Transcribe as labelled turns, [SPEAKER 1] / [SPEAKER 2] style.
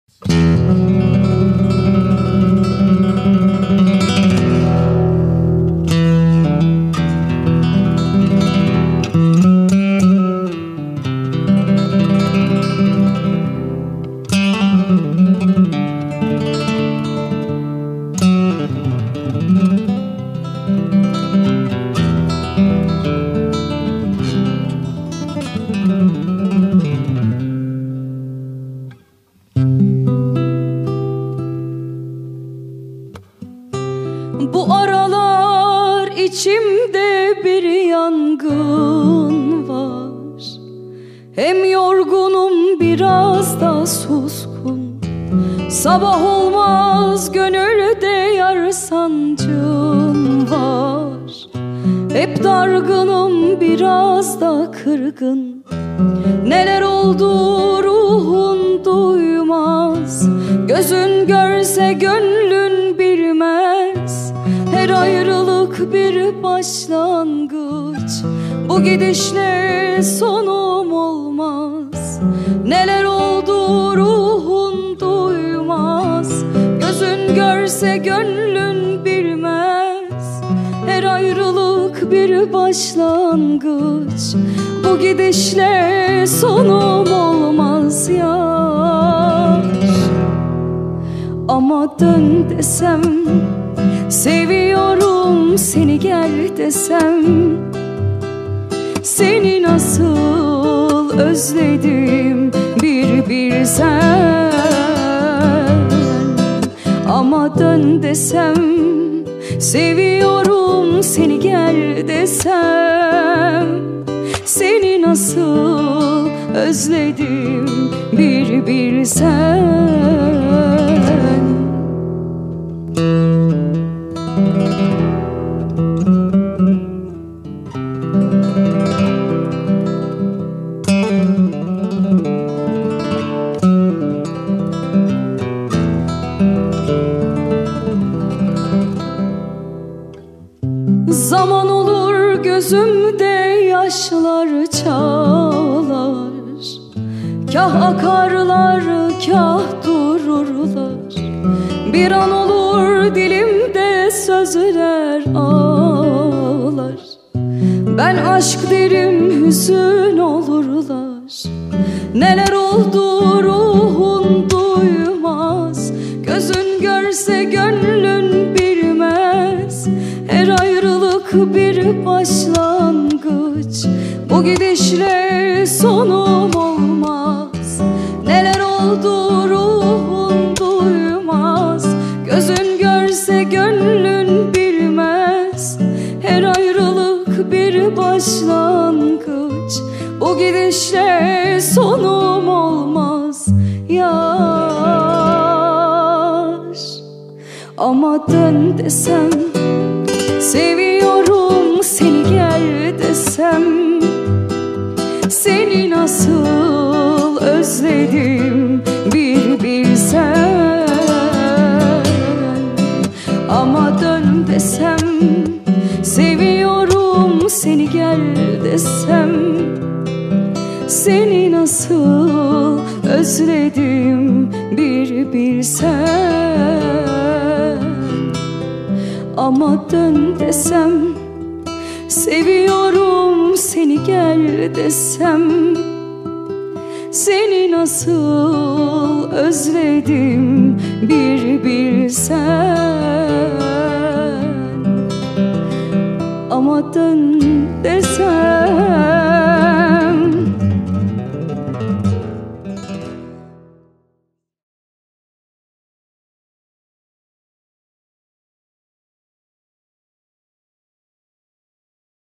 [SPEAKER 1] Bu aralar içimde bir yangın var. Hem yorgunum biraz da suskun. Sabah olmaz gönülde yar sancım var. Hep dargınım biraz da kırgın. Neler oldu ruhun duymaz. Gözün görse gönlün bilmez. Her ayrılık bir başlangıç. Bu gidişle sonum olmaz. Neler oldu ruhun duymaz. Gözün görse gönlün bilmez. Her ayrılık bir başlangıç. Bu gidişle sonum olmaz yar. Ama dön desem, seviyorum seni gel desem, seni nasıl özledim bir bilsen. Ama dön desem, seviyorum seni gel desem, seni nasıl özledim bir bilsen. Zaman olur gözümde yaşlar çağlar. Kah akarlar, kah dururlar. Bir an olur dilimde sözler ağlar. Ben aşk derim hüzün olurlar. Neler oldu ruhun duymaz. Gözün görse gönlün bilmez. Her ayrılık bir başlangıç. Bu gidişle sonum olmaz. Neler oldu ruhun duymaz. Gözün görse gönlün bilmez. Her ayrılık bir başlangıç. Bu gidişle sonum olmaz yar. Ama dön desem, seviyorum seni gel desem, seni nasıl özledim bir bilsen. Ama dön desem, seviyorum seni gel desem, seni nasıl özledim bir bilsen. Ama dön desem, seviyorum seni gel desem, seni nasıl özledim bir bilsen. Ama dön desem.